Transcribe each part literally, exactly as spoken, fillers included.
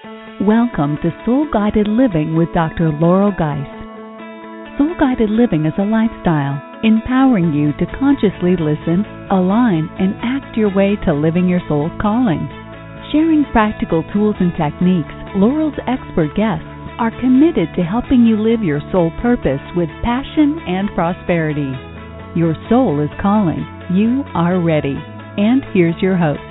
Welcome to Soul Guided Living with Doctor Laurel Geis. Soul Guided Living is a lifestyle, empowering you to consciously listen, align, and act your way to living your soul's calling. Sharing practical tools and techniques, Laurel's expert guests are committed to helping you live your soul purpose with passion and prosperity. Your soul is calling. You are ready. And here's your host.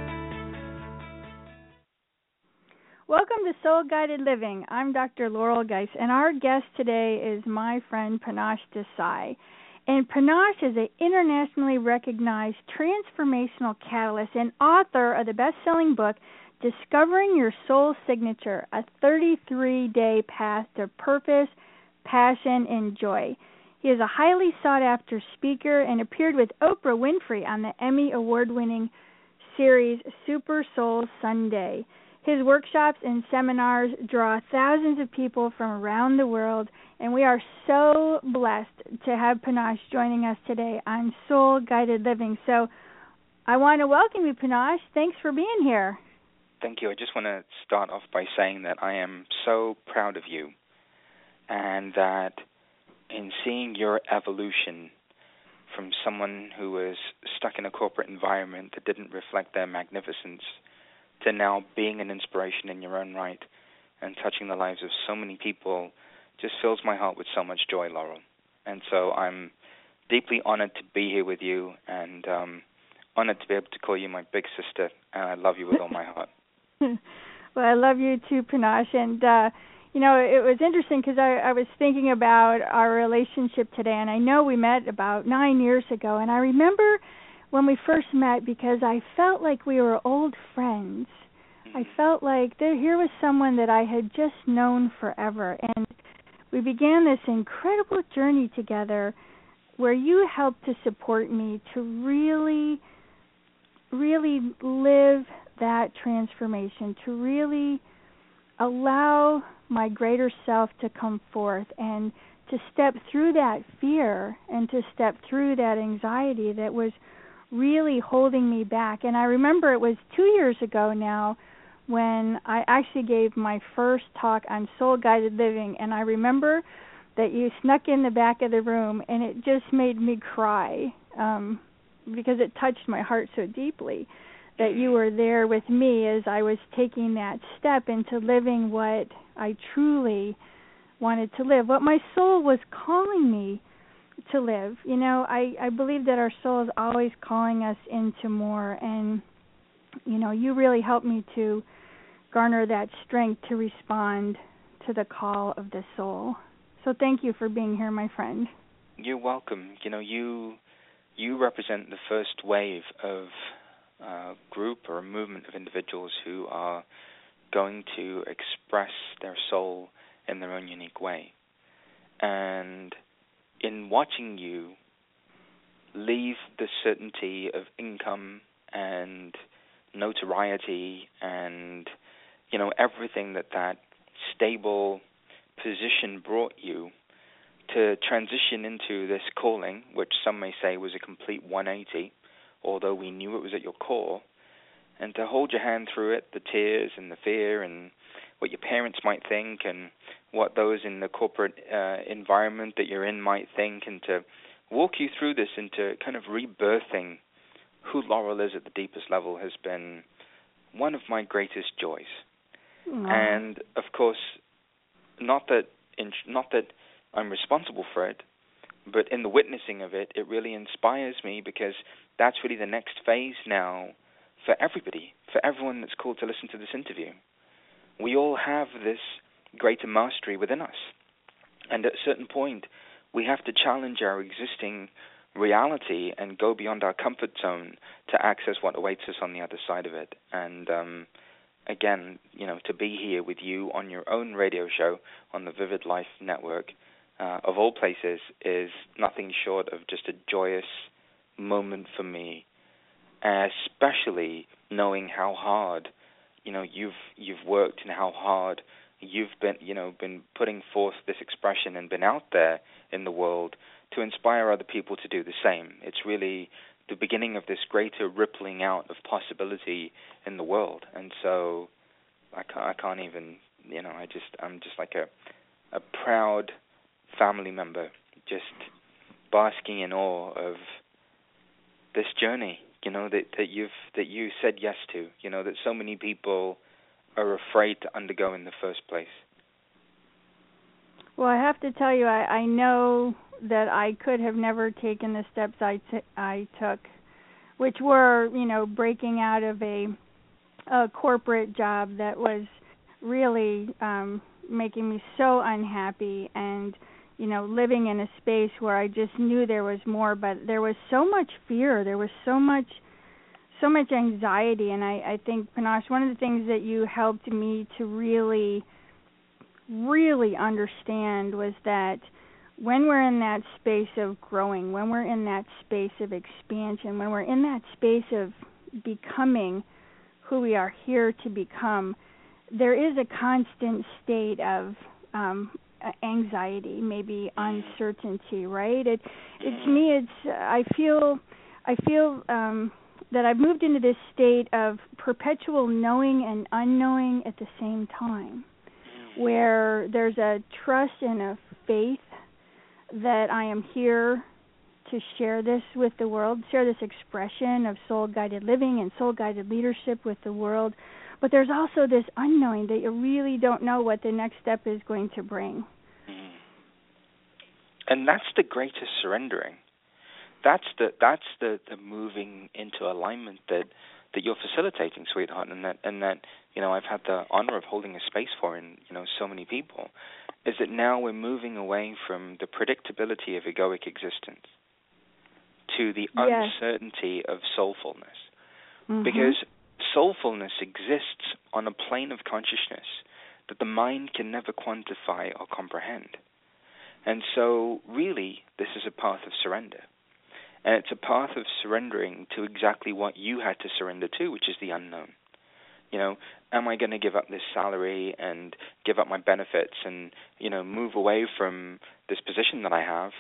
Welcome to Soul Guided Living. I'm Doctor Laurel Geis, and our guest today is my friend Panache Desai. And Panache is an internationally recognized transformational catalyst and author of the best-selling book, Discovering Your Soul Signature, a thirty-three day path to purpose, passion, and joy. He is a highly sought-after speaker and appeared with Oprah Winfrey on the Emmy Award-winning series Super Soul Sunday. His workshops and seminars draw thousands of people from around the world, and we are so blessed to have Panache joining us today on Soul Guided Living. So I want to welcome you, Panache. Thanks for being here. Thank you. I just want to start off by saying that I am so proud of you, and that in seeing your evolution from someone who was stuck in a corporate environment that didn't reflect their magnificence to now being an inspiration in your own right and touching the lives of so many people just fills my heart with so much joy, Laurel. And so I'm deeply honored to be here with you, and um, honored to be able to call you my big sister, and I love you with all my heart. Well, I love you too, Panache. And, uh, you know, it was interesting because I, I was thinking about our relationship today, and I know we met about nine years ago, and I remember when we first met because I felt like we were old friends. I felt like there, here was someone that I had just known forever, and we began this incredible journey together where you helped to support me to really, really live that transformation, to really allow my greater self to come forth and to step through that fear and to step through that anxiety that was really holding me back. And I remember it was two years ago now when I actually gave my first talk on Soul Guided Living, and I remember that you snuck in the back of the room, and it just made me cry um, because it touched my heart so deeply that you were there with me as I was taking that step into living what I truly wanted to live, what my soul was calling me to live. You know, I, I believe that our soul is always calling us into more, and, you know, you really helped me to garner that strength to respond to the call of the soul. So thank you for being here, my friend. You're welcome. You know, you you represent the first wave of a group or a movement of individuals who are going to express their soul in their own unique way. And in watching you leave the certainty of income and notoriety and, you know, everything that that stable position brought you, to transition into this calling, which some may say was a complete one eighty, although we knew it was at your core, and to hold your hand through it, the tears and the fear and what your parents might think and what those in the corporate uh, environment that you're in might think, and to walk you through this into kind of rebirthing who Laurel is at the deepest level has been one of my greatest joys. Aww. And, of course, not that in, not that I'm responsible for it, but in the witnessing of it, it really inspires me, because that's really the next phase now for everybody, for everyone that's called to listen to this interview. We all have this greater mastery within us. And at a certain point, we have to challenge our existing reality and go beyond our comfort zone to access what awaits us on the other side of it. And um, again, you know, to be here with you on your own radio show on the Vivid Life Network, uh, of all places, is nothing short of just a joyous moment for me, especially knowing how hard, you know, you've you've worked and how hard you've been, you know, been putting forth this expression and been out there in the world to inspire other people to do the same. It's really the beginning of this greater rippling out of possibility in the world. And so I can't, I can't even, you know, I just, I'm just like a, a proud family member, just basking in awe of this journey, you know, that, that you've, that you said yes to, you know, that so many people are afraid to undergo in the first place. Well, I have to tell you, I, I know that I could have never taken the steps I, t- I took, which were, you know, breaking out of a, a corporate job that was really um, making me so unhappy, and, you know, living in a space where I just knew there was more, but there was so much fear, there was so much, so much anxiety, and I, I think, Panache, one of the things that you helped me to really, really understand was that when we're in that space of growing, when we're in that space of expansion, when we're in that space of becoming who we are here to become, there is a constant state of um, anxiety, maybe uncertainty, right? It, it to me, it's I feel, I feel um, that I've moved into this state of perpetual knowing and unknowing at the same time, where there's a trust and a faith that I am here to share this with the world, share this expression of soul-guided living and soul-guided leadership with the world. But there's also this unknowing that you really don't know what the next step is going to bring. Mm. And that's the greatest surrendering. That's the that's the, the moving into alignment that, that you're facilitating, sweetheart, and that and that you know I've had the honor of holding a space for in you know so many people. Is that now we're moving away from the predictability of egoic existence to the yes. uncertainty of soulfulness. Mm-hmm. Because soulfulness exists on a plane of consciousness that the mind can never quantify or comprehend. And so, really, this is a path of surrender. And it's a path of surrendering to exactly what you had to surrender to, which is the unknown. You know, am I going to give up this salary and give up my benefits and, you know, move away from this position that I have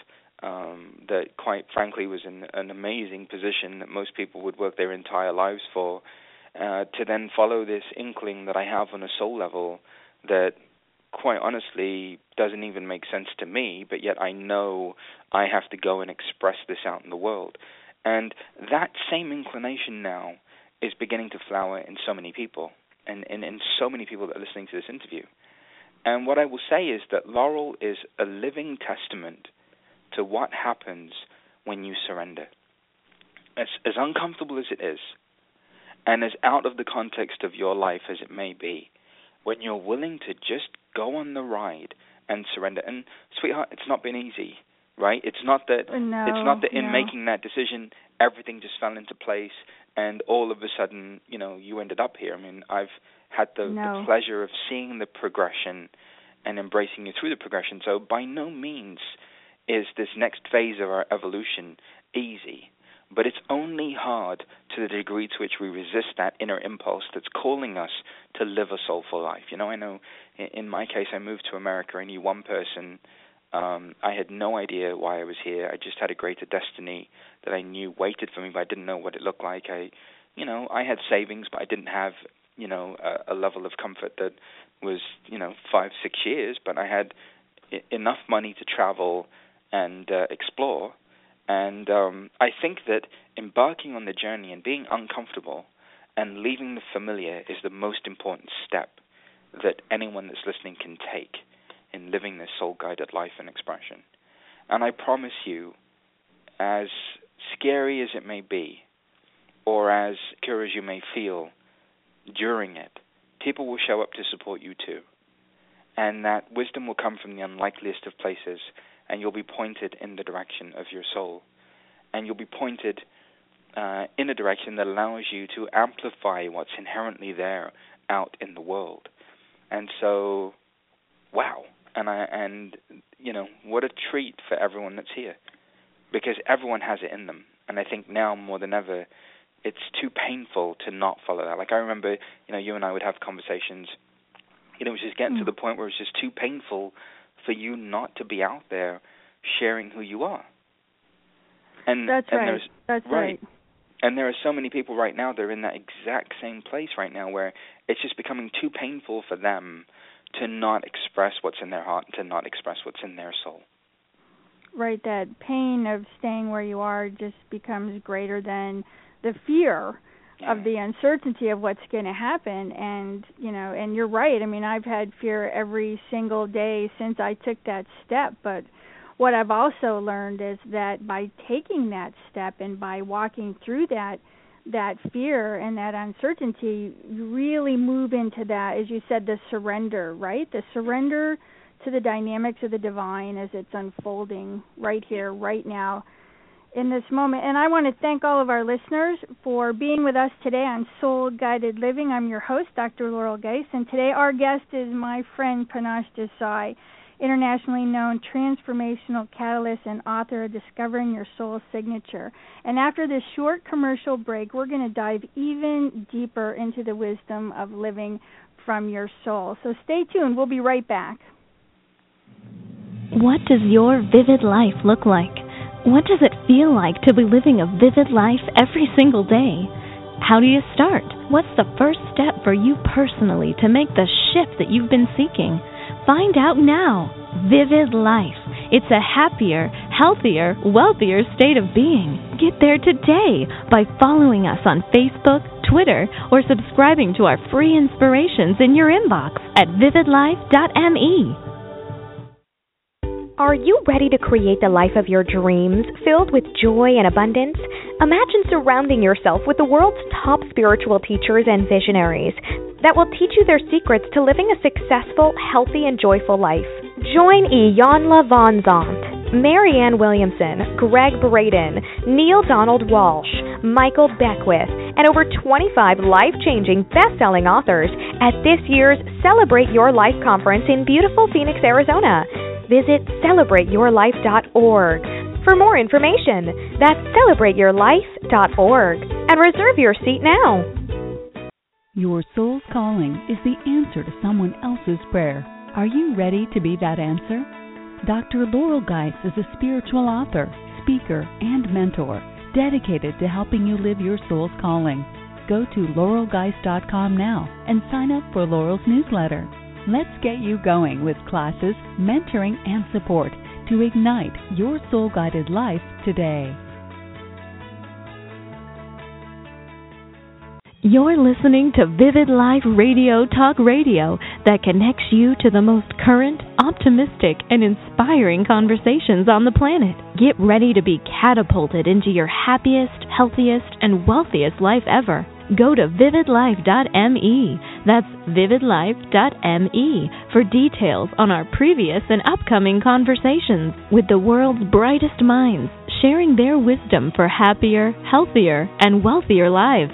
um, that, quite frankly, was an, an amazing position that most people would work their entire lives for, uh, to then follow this inkling that I have on a soul level that, quite honestly, doesn't even make sense to me, but yet I know I have to go and express this out in the world. And that same inclination now is beginning to flower in so many people, and in so many people that are listening to this interview. And what I will say is that Laurel is a living testament to what happens when you surrender. As, as uncomfortable as it is, and as out of the context of your life as it may be, when you're willing to just go on the ride and surrender. And, sweetheart, it's not been easy, right? It's not that, no, it's not that in no. making that decision, everything just fell into place and all of a sudden, you know, you ended up here. I mean, I've had the, no. the pleasure of seeing the progression and embracing you through the progression. So by no means is this next phase of our evolution easy, but it's only hard to the degree to which we resist that inner impulse that's calling us to live a soulful life. You know, I know in my case, I moved to America. I knew one person. Um, I had no idea why I was here. I just had a greater destiny that I knew waited for me, but I didn't know what it looked like. I, you know, I had savings, but I didn't have, you know, a, a level of comfort that was, you know, five, six years. But I had I- enough money to travel and uh, explore. And um, I think that embarking on the journey and being uncomfortable and leaving the familiar is the most important step that anyone that's listening can take in living this soul-guided life and expression. And I promise you, as scary as it may be, or as secure as you may feel during it, people will show up to support you too. And that wisdom will come from the unlikeliest of places, and you'll be pointed in the direction of your soul. And you'll be pointed uh, in a direction that allows you to amplify what's inherently there out in the world. And so, wow. And, I, and you know, what a treat for everyone that's here, because everyone has it in them. And I think now more than ever, it's too painful to not follow that. Like I remember, you know, you and I would have conversations, you know, it was just getting mm. to the point where it's just too painful for you not to be out there sharing who you are. And That's and right. there's, That's right. right. And there are so many people right now that are in that exact same place right now where it's just becoming too painful for them to not express what's in their heart, to not express what's in their soul. Right, that pain of staying where you are just becomes greater than the fear yeah. of the uncertainty of what's going to happen. And, you know, and you're right. I mean, I've had fear every single day since I took that step. But what I've also learned is that by taking that step and by walking through that, that fear and that uncertainty, you really move into that, as you said, the surrender, right? The surrender to the dynamics of the divine as it's unfolding right here, right now, in this moment. And I want to thank all of our listeners for being with us today on Soul Guided Living. I'm your host, Doctor Laurel Geis, and today our guest is my friend Panache Desai, internationally known transformational catalyst and author of Discovering Your Soul Signature. And after this short commercial break, we're going to dive even deeper into the wisdom of living from your soul. So stay tuned. We'll be right back. What does your vivid life look like? What does it feel like to be living a vivid life every single day? How do you start? What's the first step for you personally to make the shift that you've been seeking? Find out now. Vivid Life. It's a happier, healthier, wealthier state of being. Get there today by following us on Facebook, Twitter, or subscribing to our free inspirations in your inbox at vivid life dot m e. Are you ready to create the life of your dreams, filled with joy and abundance? Imagine surrounding yourself with the world's top spiritual teachers and visionaries that will teach you their secrets to living a successful, healthy, and joyful life. Join Iyanla Vanzant, Marianne Williamson, Greg Braden, Neil Donald Walsh, Michael Beckwith, and over twenty-five life-changing best-selling authors at this year's Celebrate Your Life conference in beautiful Phoenix, Arizona. Visit celebrate your life dot org for more information. That's celebrate your life dot org. And reserve your seat now. Your soul's calling is the answer to someone else's prayer. Are you ready to be that answer? Doctor Laurel Geis is a spiritual author, speaker, and mentor dedicated to helping you live your soul's calling. Go to laurel geis dot com now and sign up for Laurel's newsletter. Let's get you going with classes, mentoring, and support to ignite your soul-guided life today. You're listening to Vivid Life Radio Talk Radio that connects you to the most current, optimistic, and inspiring conversations on the planet. Get ready to be catapulted into your happiest, healthiest, and wealthiest life ever. Go to vivid life dot m e. That's vivid life dot m e for details on our previous and upcoming conversations with the world's brightest minds, sharing their wisdom for happier, healthier, and wealthier lives.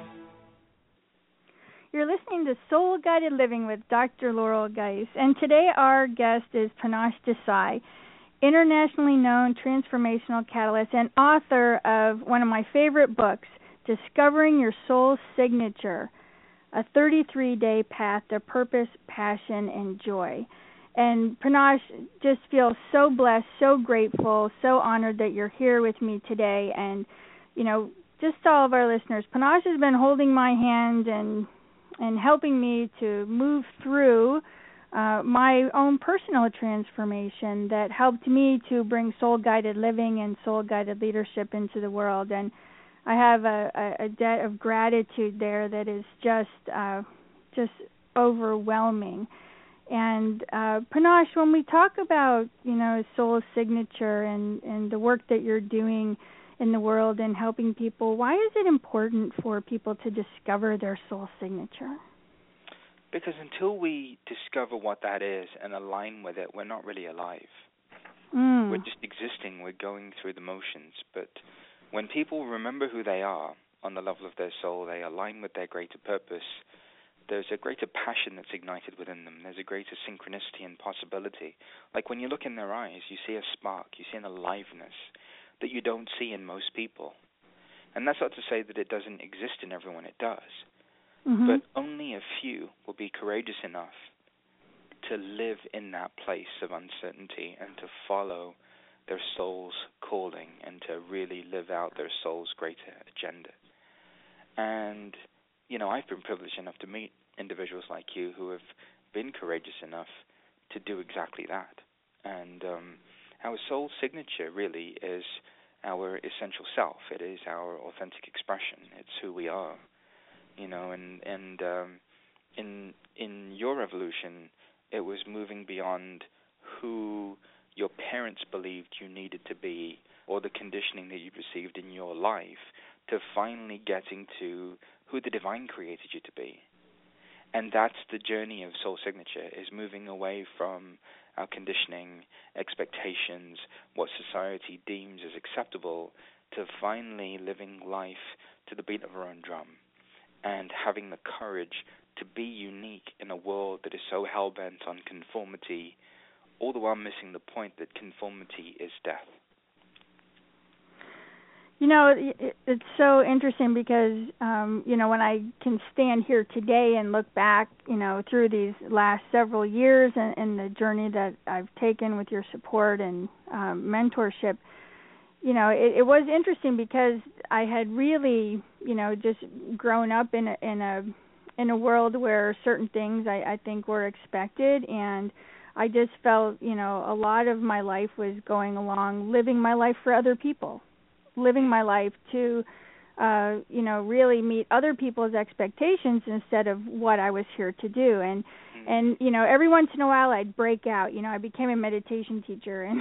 You're listening to Soul Guided Living with Doctor Laurel Geis, and today our guest is Panache Desai, internationally known transformational catalyst and author of one of my favorite books, Discovering Your Soul Signature, a thirty-three day path to purpose, passion, and joy. And Panache, just feel so blessed, so grateful, so honored that you're here with me today. And, you know, just to all of our listeners, Panache has been holding my hand and and helping me to move through uh, my own personal transformation that helped me to bring soul-guided living and soul-guided leadership into the world. And I have a, a, a debt of gratitude there that is just uh, just overwhelming. And uh, Panache, when we talk about, you know, soul signature and, and the work that you're doing in the world and helping people, why is it important for people to discover their soul signature? Because until we discover what that is and align with it, we're not really alive. Mm. We're just existing. We're going through the motions. But when people remember who they are on the level of their soul, they align with their greater purpose, there's a greater passion that's ignited within them. There's a greater synchronicity and possibility. Like when you look in their eyes, you see a spark, you see an aliveness that you don't see in most people. And that's not to say that it doesn't exist in everyone, it does. Mm-hmm. But only a few will be courageous enough to live in that place of uncertainty and to follow their soul's calling and to really live out their soul's greater agenda. And, you know, I've been privileged enough to meet individuals like you who have been courageous enough to do exactly that. And um, our soul signature really is our essential self. It is our authentic expression. It's who we are, you know. And and um, in in your evolution, it was moving beyond who your parents believed you needed to be or the conditioning that you received in your life to finally getting to who the divine created you to be. And that's the journey of soul signature, is moving away from our conditioning, expectations, what society deems as acceptable, to finally living life to the beat of our own drum and having the courage to be unique in a world that is so hell-bent on conformity, all the while missing the point that conformity is death. You know, it, it's so interesting because, um, you know, when I can stand here today and look back, you know, through these last several years and, and the journey that I've taken with your support and um, mentorship, you know, it, it was interesting because I had really, you know, just grown up in a, in a in a world where certain things I, I think were expected, and I just felt, you know, a lot of my life was going along living my life for other people. living my life to, uh, you know, really meet other people's expectations instead of what I was here to do. And, and you know, every once in a while I'd break out. You know, I became a meditation teacher, and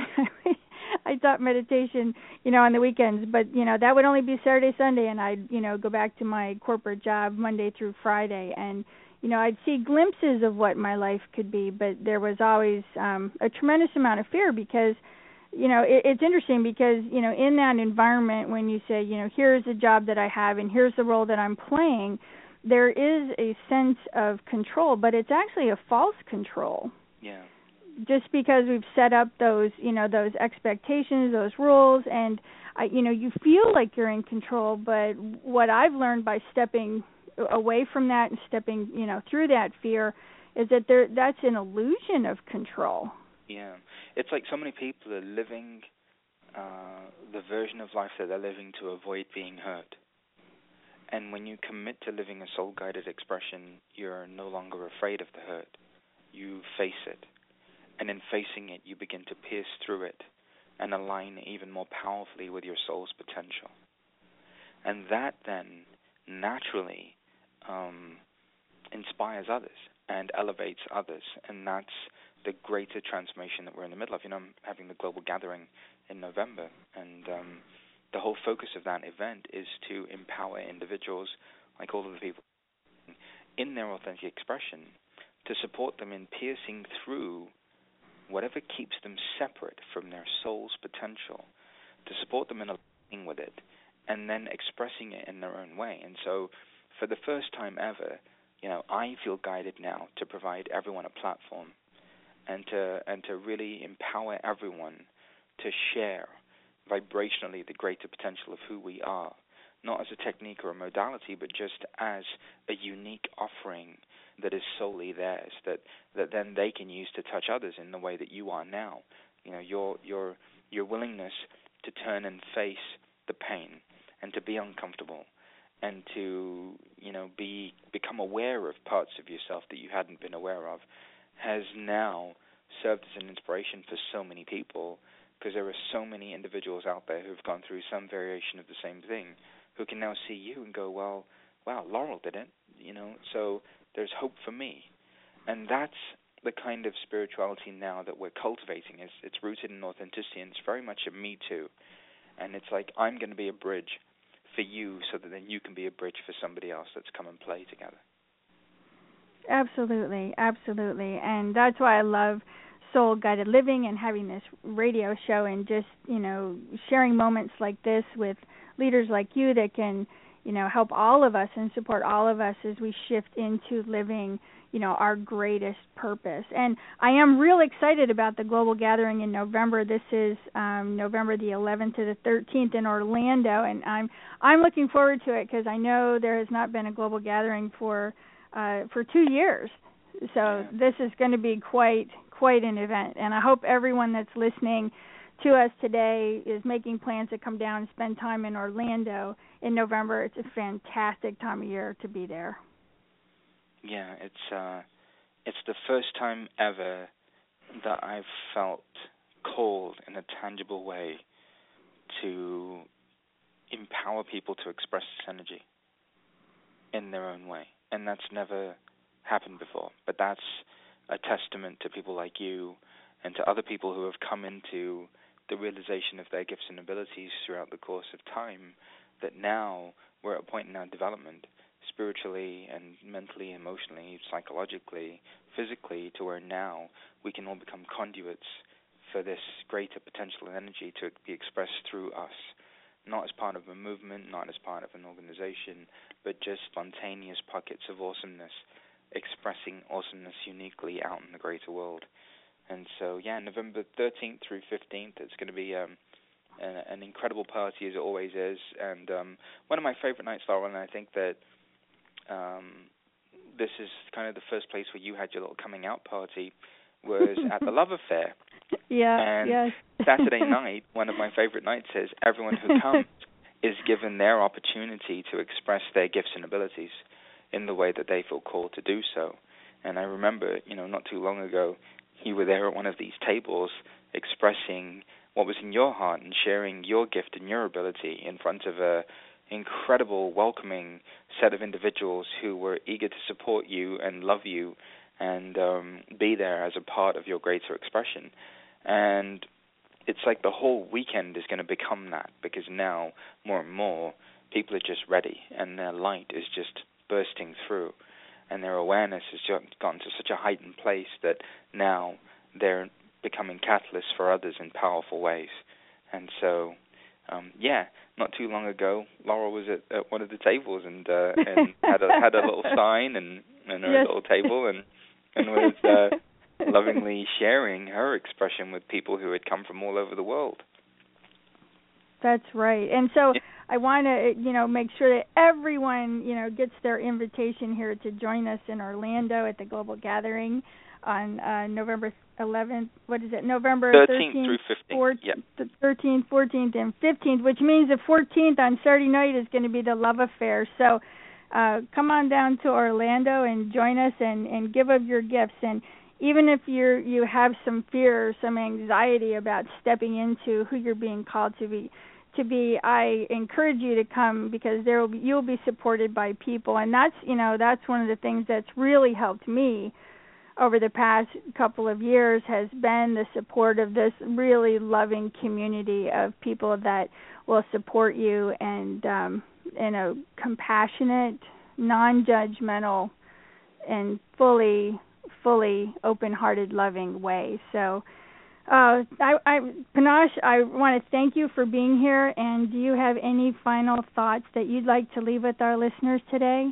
I taught meditation, you know, on the weekends. But, you know, that would only be Saturday, Sunday, and I'd, you know, go back to my corporate job Monday through Friday. And, you know, I'd see glimpses of what my life could be, but there was always um, a tremendous amount of fear because, you know, it, it's interesting because, you know, in that environment when you say, you know, here's the job that I have and here's the role that I'm playing, there is a sense of control, but it's actually a false control. Yeah. Just because we've set up those, you know, those expectations, those rules, and, I, you know, you feel like you're in control, but what I've learned by stepping away from that and stepping, you know, through that fear is that there that's an illusion of control. Yeah, it's like so many people are living uh, the version of life that they're living to avoid being hurt. And when you commit to living a soul-guided expression, you're no longer afraid of the hurt. You face it. And in facing it, you begin to pierce through it and align even more powerfully with your soul's potential. And that then naturally um, inspires others and elevates others. And that's the greater transformation that we're in the middle of. You know, I'm having the global gathering in November, and um, the whole focus of that event is to empower individuals, like all of the people in their authentic expression, to support them in piercing through whatever keeps them separate from their soul's potential, to support them in aligning with it, and then expressing it in their own way. And so, for the first time ever, you know, I feel guided now to provide everyone a platform and to and to really empower everyone to share vibrationally the greater potential of who we are, not as a technique or a modality, but just as a unique offering that is solely theirs, that, that then they can use to touch others in the way that you are now. You know, your your your willingness to turn and face the pain and to be uncomfortable and to, you know, be become aware of parts of yourself that you hadn't been aware of has now served as an inspiration for so many people, because there are so many individuals out there who've gone through some variation of the same thing who can now see you and go, well, wow, Laurel did it, you know, so there's hope for me. And that's the kind of spirituality now that we're cultivating. It's, it's rooted in authenticity, and it's very much a me too. And it's like, I'm going to be a bridge for you so that then you can be a bridge for somebody else. Let's come and play together. Absolutely, absolutely. And that's why I love Soul Guided Living and having this radio show and just, you know, sharing moments like this with leaders like you that can, you know, help all of us and support all of us as we shift into living, you know, our greatest purpose. And I am real excited about the global gathering in November. This is um, November the eleventh to the thirteenth in Orlando, and I'm I'm looking forward to it because I know there has not been a global gathering for uh, for two years. So this is going to be quite quite an event, and I hope everyone that's listening to us today is making plans to come down and spend time in Orlando in November. It's a fantastic time of year to be there. Yeah, it's uh, it's the first time ever that I've felt called in a tangible way to empower people to express this energy in their own way. And that's never happened before. But that's a testament to people like you and to other people who have come into the realization of their gifts and abilities throughout the course of time, that now we're at a point in our development, spiritually and mentally, emotionally, psychologically, physically, to where now we can all become conduits for this greater potential and energy to be expressed through us, not as part of a movement, not as part of an organization, but just spontaneous pockets of awesomeness, expressing awesomeness uniquely out in the greater world. And so, yeah, November thirteenth through fifteenth, it's going to be um, an, an incredible party, as it always is. And um, one of my favorite nights, Laura, and I think that um, this is kind of the first place where you had your little coming out party, was at the Love Affair. Yeah, and yes. Saturday night, one of my favorite nights is everyone who comes is given their opportunity to express their gifts and abilities in the way that they feel called to do so. And I remember, you know, not too long ago, you were there at one of these tables expressing what was in your heart and sharing your gift and your ability in front of a incredible, welcoming set of individuals who were eager to support you and love you and um, be there as a part of your greater expression. And it's like the whole weekend is going to become that, because now more and more people are just ready and their light is just bursting through and their awareness has just gotten to such a heightened place that now they're becoming catalysts for others in powerful ways. And so, um, yeah, not too long ago, Laura was at, at one of the tables and uh, and had a had a little sign and, and a yes. little table and and was uh, lovingly sharing her expression with people who had come from all over the world. That's right. And so I want to, you know, make sure that everyone, you know, gets their invitation here to join us in Orlando at the Global Gathering on uh, November eleventh. What is it? November thirteenth through fifteenth. fourteenth, Yep. thirteenth, fourteenth, and fifteenth, which means the fourteenth on Saturday night is going to be the Love Affair. So uh, come on down to Orlando and join us and, and give of your gifts. And even if you're you have some fear or some anxiety about stepping into who you're being called to be, to be, I encourage you to come, because there will be, you'll be supported by people, and that's you know that's one of the things that's really helped me over the past couple of years, has been the support of this really loving community of people that will support you and um, in a compassionate, non-judgmental, and fully, fully open-hearted, loving way. So, uh, I, I, Panache, I want to thank you for being here. And do you have any final thoughts that you'd like to leave with our listeners today?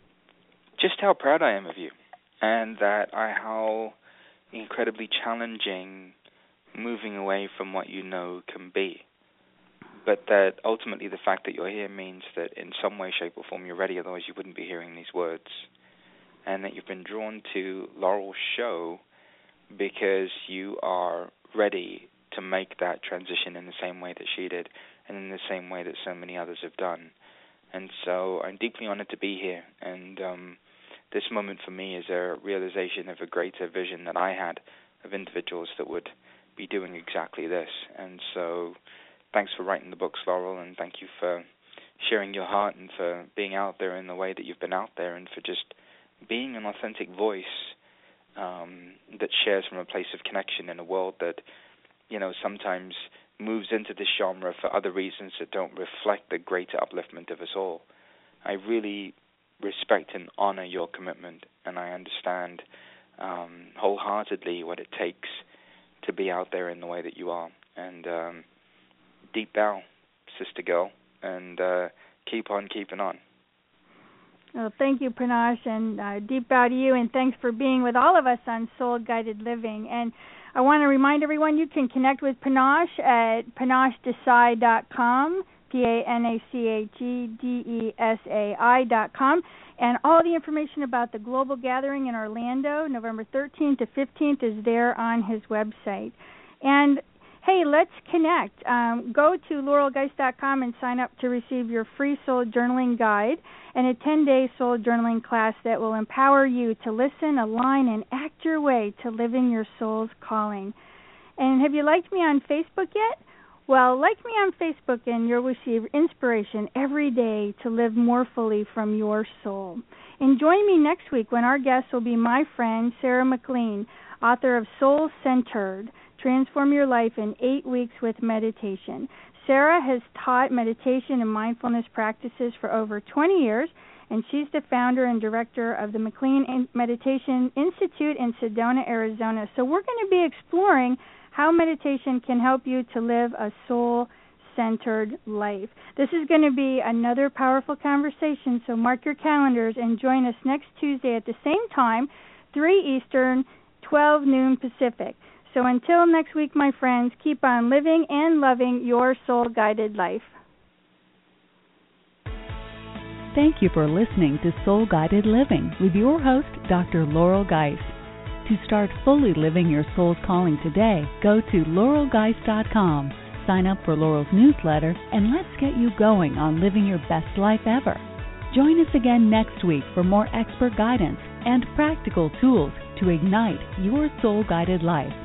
Just how proud I am of you. And that I, how incredibly challenging moving away from what you know can be. But that ultimately the fact that you're here means that in some way, shape, or form you're ready, otherwise you wouldn't be hearing these words. And that you've been drawn to Laurel's show because you are ready to make that transition in the same way that she did and in the same way that so many others have done. And so I'm deeply honored to be here. And um this moment for me is a realization of a greater vision that I had of individuals that would be doing exactly this. And so thanks for writing the books, Laurel, and thank you for sharing your heart and for being out there in the way that you've been out there and for just being an authentic voice um, that shares from a place of connection in a world that, you know, sometimes moves into this genre for other reasons that don't reflect the greater upliftment of us all. I really respect and honor your commitment, and I understand um, wholeheartedly what it takes to be out there in the way that you are. And um, deep bow, sister girl, and uh, keep on keeping on. Well, thank you, Panache, and uh, deep bow to you, and thanks for being with all of us on Soul Guided Living. And I want to remind everyone you can connect with Panache at panache desai dot com. P A N A C H E D E S A I dot com, and all the information about the Global Gathering in Orlando, November thirteenth to fifteenth, is there on his website. And hey, let's connect. Um, go to laurel geist dot com and sign up to receive your free soul journaling guide and a ten-day soul journaling class that will empower you to listen, align, and act your way to living your soul's calling. And have you liked me on Facebook yet? Well, like me on Facebook and you'll receive inspiration every day to live more fully from your soul. And join me next week when our guest will be my friend Sarah McLean, author of Soul Centered, Transform Your Life in Eight Weeks with Meditation. Sarah has taught meditation and mindfulness practices for over twenty years, and she's the founder and director of the McLean Meditation Institute in Sedona, Arizona. So we're going to be exploring how meditation can help you to live a soul-centered life. This is going to be another powerful conversation, so mark your calendars and join us next Tuesday at the same time, three Eastern, twelve noon Pacific. So until next week, my friends, keep on living and loving your soul-guided life. Thank you for listening to Soul Guided Living with your host, Doctor Laurel Geist. To start fully living your soul's calling today, go to laurel geist dot com, sign up for Laurel's newsletter, and let's get you going on living your best life ever. Join us again next week for more expert guidance and practical tools to ignite your soul-guided life.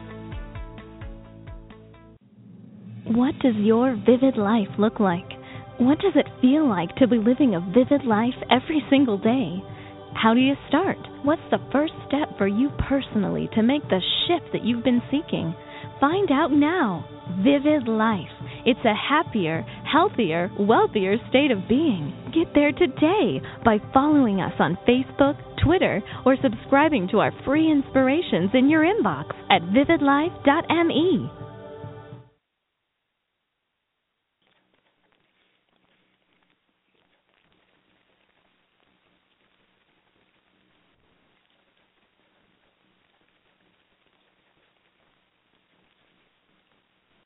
What does your vivid life look like? What does it feel like to be living a vivid life every single day? How do you start? What's the first step for you personally to make the shift that you've been seeking? Find out now. Vivid Life. It's a happier, healthier, wealthier state of being. Get there today by following us on Facebook, Twitter, or subscribing to our free inspirations in your inbox at vivid life dot m e.